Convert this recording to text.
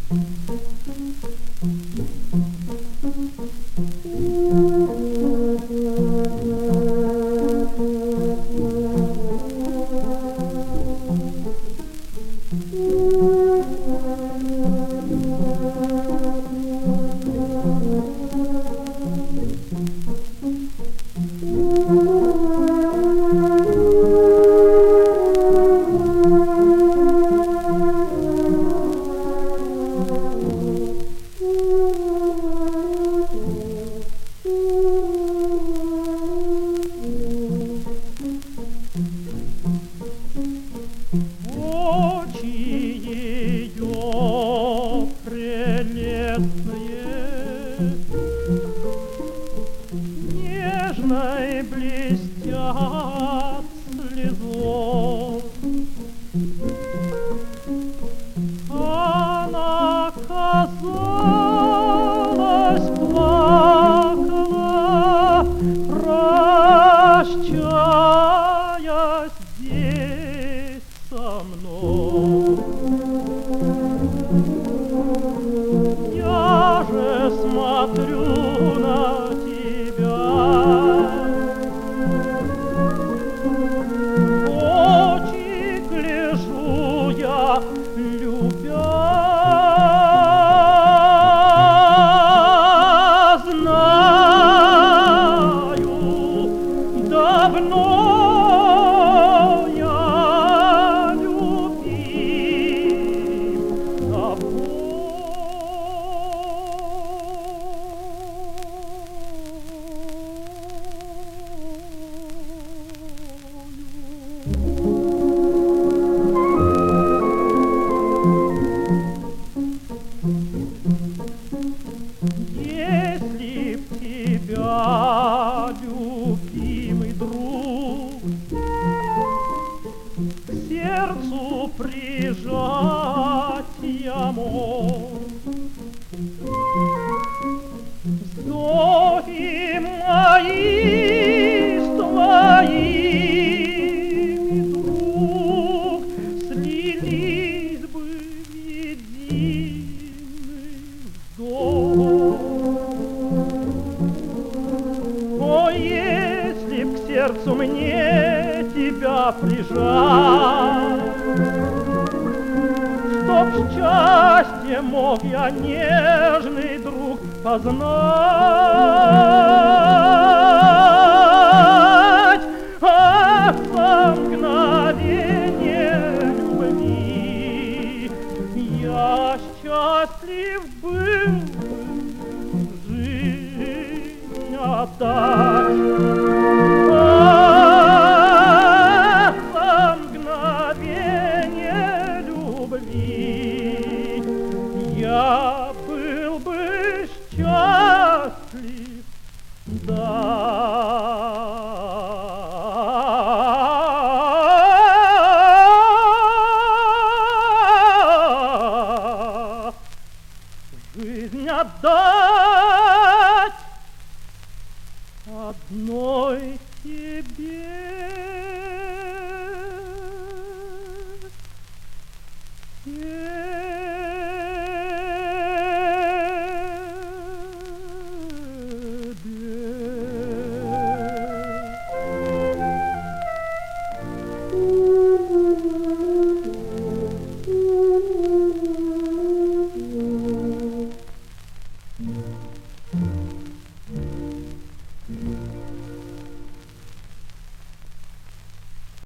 Нежной блестят слезой. Она, казалось, плакала, прощаясь здесь со мной. Я же смотрю на тебя, в очи гляжу я, любя, знаю, давно я любим тобой. Если б тебя, любимый друг, к сердцу прижать я мог, вздохи мои с твоими, друг, слились бы в единый вздох. О, если б к сердцу мне тебя прижать, чтоб счастье мог я, нежный друг, познать, а за мгновение любви я счастлив был бы жизнь отдать. За мгновение любви я был бы счастлив, да. Жизнь отдать.